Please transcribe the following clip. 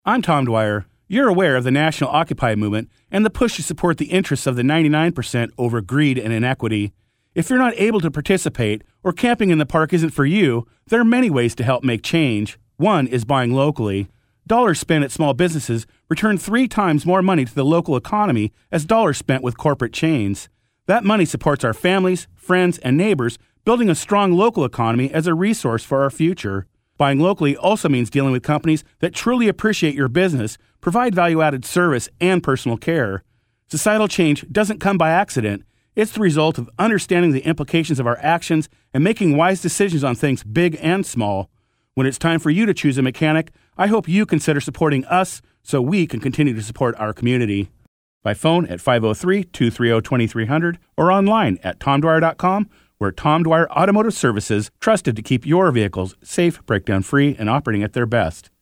I'm Tom Dwyer. You're aware of the national Occupy movement and the push to support the interests of the 99% over greed and inequity. If you're not able to participate or camping in the park isn't for you, there are many ways to help make change. One is buying locally. Dollars spent at small businesses return 3 times more money to the local economy as dollars spent with corporate chains. That money supports our families, friends, and neighbors, building a strong local economy as a resource for our future. Buying locally also means dealing with companies that truly appreciate your business, provide value-added service, and personal care. Societal change doesn't come by accident. It's the result of understanding the implications of our actions and making wise decisions on things big and small. When it's time for you to choose a mechanic, I hope you consider supporting us so we can continue to support our community. By phone at 503-230-2300 or online at tomdwyer.com, where Tom Dwyer Automotive Services, trusted to keep your vehicles safe, breakdown-free, and operating at their best.